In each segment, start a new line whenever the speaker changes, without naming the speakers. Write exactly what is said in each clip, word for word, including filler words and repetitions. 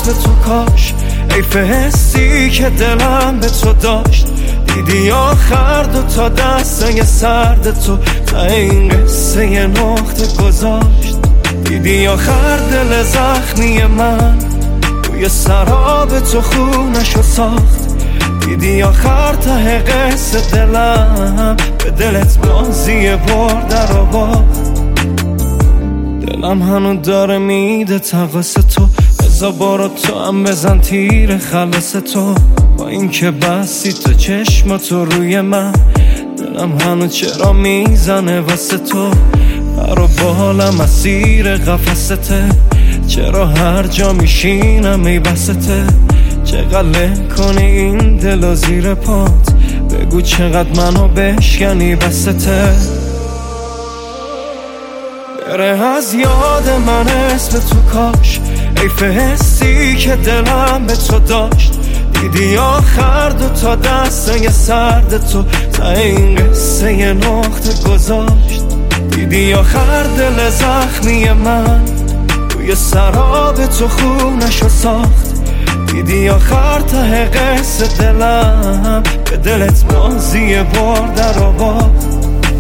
اسم تو کاش، حیف حسی که دلم به تو داشت. دیدی آخر دو تا دستای سرد تو تا این قصه یه نقطه گذاشت. دیدی آخر دل زخمی من توی سراب تو خونشو ساخت. دیدی آخر ته قصه دلم به دلت بازی برد رو باخت. دلم هنو داره میده تقاس تو، بزا برو تو هم بزن تیر خلاص تو. با این که بستی تو چشماتو روی من، دلم هنو چرا میزنه واسه تو. برو بالم اسیر قفسته، چرا هر جا میشینم ای بسته. چقدر کنی این دلو زیر پات، بگو چقدر منو بشکنی بسته. بره از یاد من اسم تو کاش، حیف حسی که دلم به تو داشت. دیدی آخر دو تا دستای سرد تو تا این قصه یه نقطه گذاشت. دیدی آخر دل زخمی من توی سراب تو خونشو ساخت. دیدی آخر ته قصه دلم به دلت بازی برد رو باخت.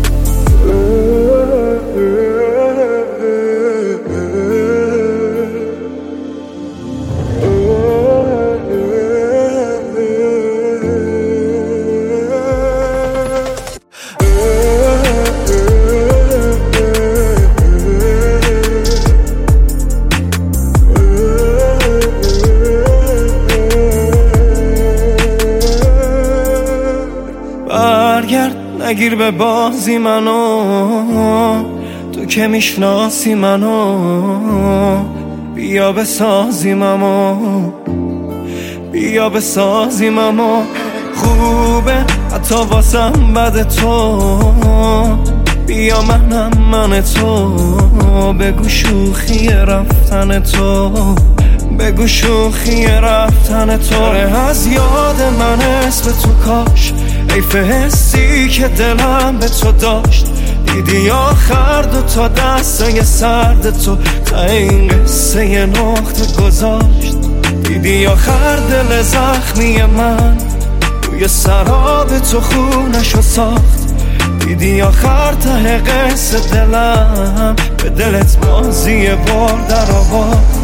برگرد نگیر به بازی منو، تو که میشناسی منو. بیا بسازیممو، بیا بسازیممو. خوبه حتی واسم بد تو، بیا منم من تو. بگو شوخی رفتن تو، بگو شوخی رفتن تو. از یاد من اسم تو کاش، حیف حسی که دلم به تو داشت. دیدی آخر دو تا دستای سرد تو تا این قصه یه نقطه گذاشت. دیدی آخر دل زخمی من توی سراب تو خونشو ساخت. دیدی آخر ته قصه دلم به دلت بازی برد رو باخت.